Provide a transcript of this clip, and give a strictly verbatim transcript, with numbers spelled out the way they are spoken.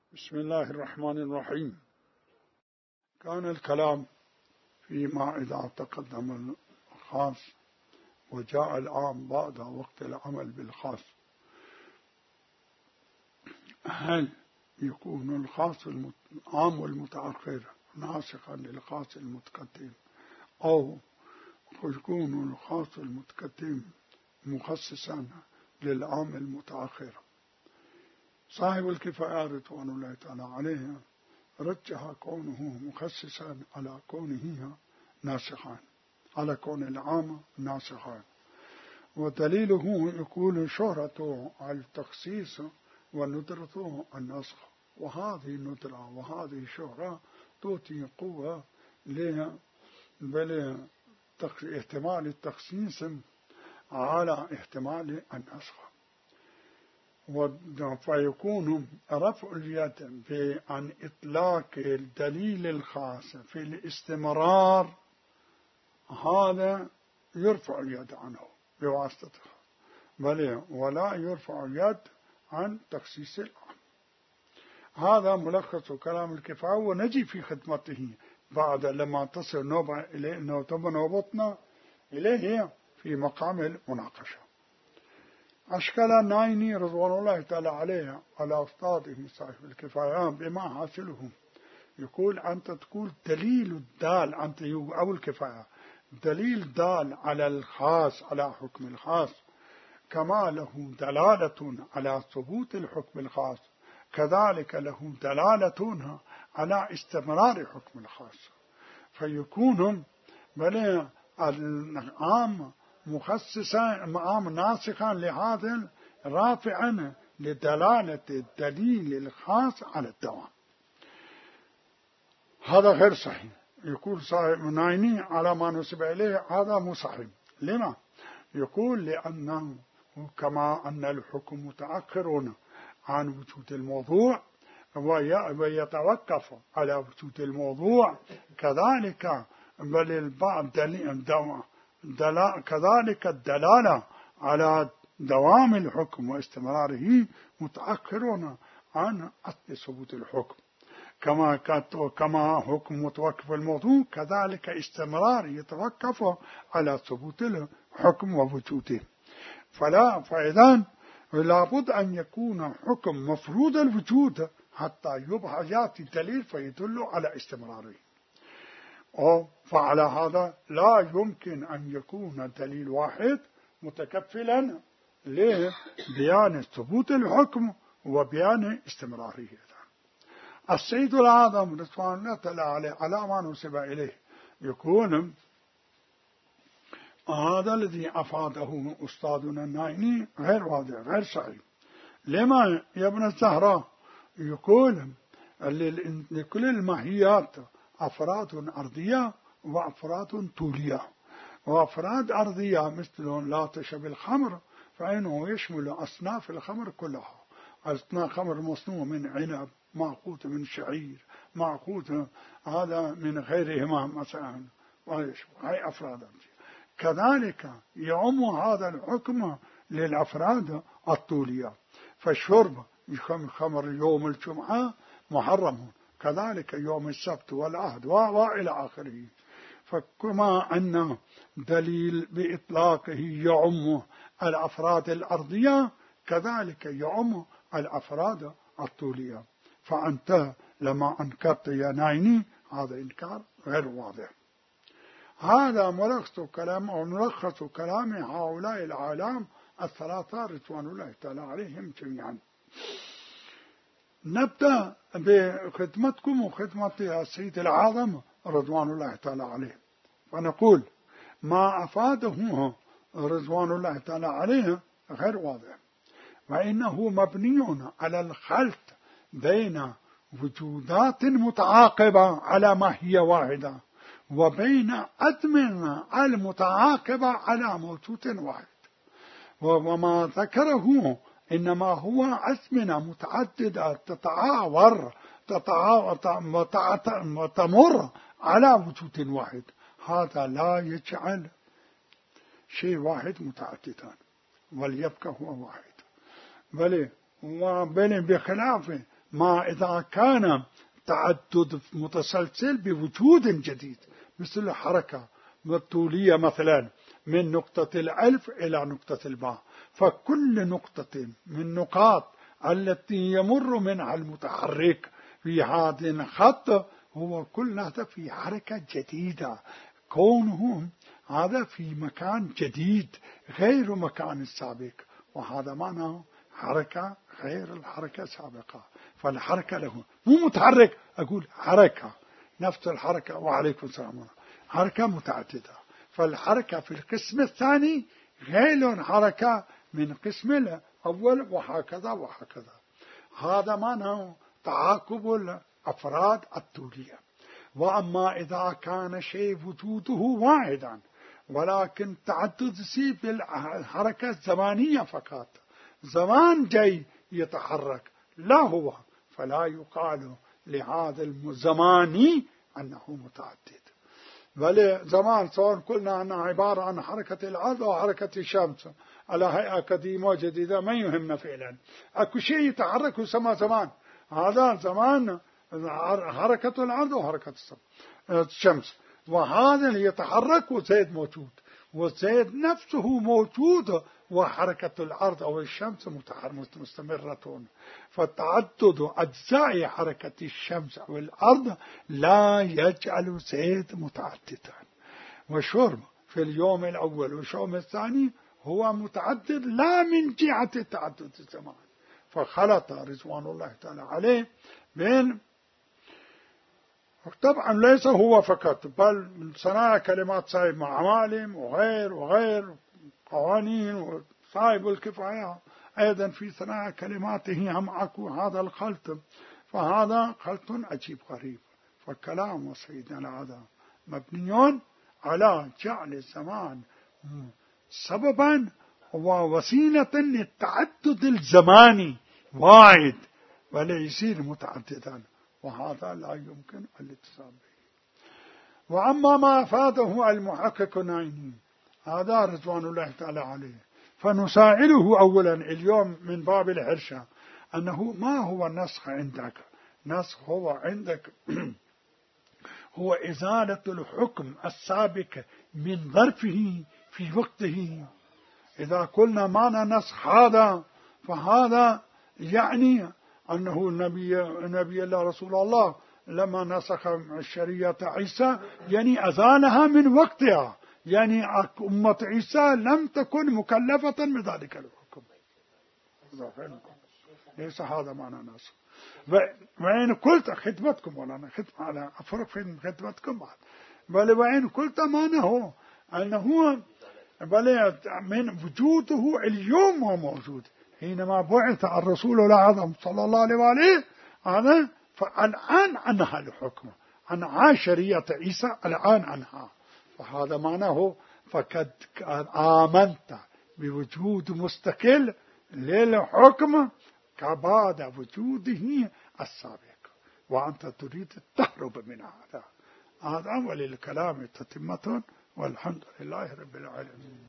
بسم الله الرحمن الرحيم. كان الكلام فيما إذا تقدم الخاص وجاء العام بعد وقت العمل بالخاص، هل يكون الخاص العام المتأخر ناسخا للخاص المتقدم، أو يكون الخاص المتقدم مخصصا للعام المتأخر؟ صاحب الكفاية رضوان الله تعالى عليه رجح كونه مخصصا على كونه ناسخا، على كون العام ناسخا، ودليله يقول شهرته على التخصيص وندرته النسخ، وهذه الندرة وهذه الشهرة تعطي قوة لها بل احتمال التخصيص على احتمال النسخ، فيكون رفع اليد عن إطلاق الدليل الخاص في الاستمرار، هذا يرفع اليد عنه بواسطته، بل ولا يرفع اليد عن تخصيص العام. هذا ملخص كلام الكفاية، ونجي في خدمته بعد لما تصل نوبة إليه نوبتنا إليه في مقام المناقشة. أشكال النايني رضوان الله تعالى عليه على أستاذه صاحب الكفاية بما حاصله، يقول أنت تقول دليل الدال أنت أو الكفاية دليل دال على الخاص على حكم الخاص، كما له دلالة على ثبوت الحكم الخاص كذلك له دلالة على استمرار حكم الخاص، فيكون بل العام مخصصا عام ناسخا لهذا رافعا لدلالة الدليل الخاص على الدوام. هذا غير صحيح، يقول صاحب نايني على ما نسب إليه هذا مو صحيح. لما؟ يقول لأنه كما أن الحكم متأخر عن وجود الموضوع ويتوقف على وجود الموضوع، كذلك بل البعض دليل دلالة كذلك الدلالة على دوام الحكم واستمراره متأخر عن أصل ثبوت الحكم، كما كما حكم متوقف الموضوع كذلك استمرار يتوقف على ثبوت الحكم ووجوده. فلا فإذا لابد أن يكون حكم مفروض الوجود حتى يبقى يأتي دليل فيدل على استمراره، فعلى هذا لا يمكن أن يكون دليل واحد متكفلا لبيان ثبوت الحكم وبيان استمراره. السيد الأعظم رضوان الله تعالى عليه على ما نسب إليه يكون هذا الذي أفاده أستاذنا النايني غير واضح غير صحيح. لما يا ابن الزهراء يقول لكل الماهيات أفراد أرضية وأفراد طولية، وأفراد أرضية مثل لا تشرب الخمر فإنه يشمل أصناف الخمر كلها، أصناف خمر مصنوع من عنب، معقود من شعير، معقود هذا من غيرهما مثلا، هاي أفراد أرضية. كذلك يعم هذا الحكم للأفراد الطولية، فالشرب خمر يوم الجمعة محرم، كذلك يوم السبت والأحد وإلى آخره. فكما أن دليل بإطلاقه يعم الأفراد الأرضية كذلك يعم الأفراد الطولية، فأنت لما أنكرت يا نايني هذا إنكار غير واضح. هذا ملخص كلام أو ملخص كلام هؤلاء العالم الثلاثة رضوان الله تعالى عليهم جميعا. نبدأ بخدمتكم وخدمة السيد الأعظم رضوان الله تعالى عليه، فنقول ما أفاده رضوان الله تعالى عليه غير واضح، وإنه مبني على الخلط بين وجودات متعاقبة على ماهية واحدة وبين أزمنة المتعاقبة على موجود واحد، وما ذكره إنما هو أزمنة متعددة تتعاور وتمر على وجود واحد، هذا لا يجعل شيء واحد متعددا وليبقى هو واحد، بل بخلاف ما إذا كان تعدد متسلسل بوجود جديد، مثل الحركة الطولية مثلا من نقطة الألف إلى نقطة الباء، فكل نقطة من نقاط التي يمر منها المتحرك في هذا الخط هو كل هذا في حركة جديدة، كونه هذا في مكان جديد غير مكان السابق، وهذا معناه حركة غير الحركة السابقة. فالحركة له مو متحرك، أقول حركة نفس الحركة، وعليكم السلام، حركة متعددة. فالحركة في القسم الثاني غير حركة من قسم الأول، وهكذا وهكذا. هذا معناه تعاقب الأفراد الطولية. وأما إذا كان شيء وجوده واحدا ولكن تعدد سي بالحركة الزمانية فقط، زمان جاي يتحرك لا هو، فلا يقال لهذا الزماني أنه متعدد. بل زمان سواء قلنا أنه عبارة عن حركة الأرض أو حركة الشمس على هيئة قديمة جديدة ما يهمنا فعلا، أكو شيء يتحرك يسمى زمان. هذا زمان حركة الأرض وحركة الشمس، وهذا اللي يتحرك وزيد موجود، وزيد نفسه موجود، وحركة الأرض أو الشمس مستمرة. فتعدد أجزاء حركة الشمس أو الأرض لا يجعل زيد متعددا. والشرب في اليوم الأول واليوم الثاني هو متعدد لا من جهة تعدد الزمان. فخلط رضوان الله تعالى عليه بين، طبعا ليس هو فقط، بل صناع كلمات صاحب معالم وغير وغير قوانين، وصاحب الكفاية أيضا في صناع كلماته هم أكو هذا الخلط. فهذا خلط عجيب غريب. فكلام سيدنا هذا مبني على جعل الزمان سببا ووسيلة للتعدد الزماني واحد ولا يصير متعددا، وهذا لا يمكن الاتصال به. وأما ما أفاده المحقق نايني هذا رضوان الله تعالى عليه، فنسائله أولا اليوم من باب الحرشة أنه ما هو النسخ عندك؟ نسخ هو عندك هو إزالة الحكم السابق من ظرفه في وقته. إذا قلنا معنى نسخ هذا فهذا يعني أنه النبي نبي الله رسول الله لما نسخ الشريعة عيسى يعني أزالها من وقتها، يعني أمة عيسى لم تكن مكلفة بذلك الحكم. ليس هذا معنى نسخ. وإن قلت خدمتكم ولا أنا خدمة على أفرق في خدمتكم بعد، بل وإن قلت معناه أنه بل من وجوده اليوم هو موجود حينما بعث الرسول الأعظم صلى الله عليه وآله هذا، فالآن عنها الحكم، عن شريعة عيسى الآن عنها. فهذا معناه فقد آمنت بوجود مستقل للحكم كبعد وجوده السابق، وأنت تريد التهرب من هذا. هذا وللكلام تتمة، والحمد لله رب العالمين.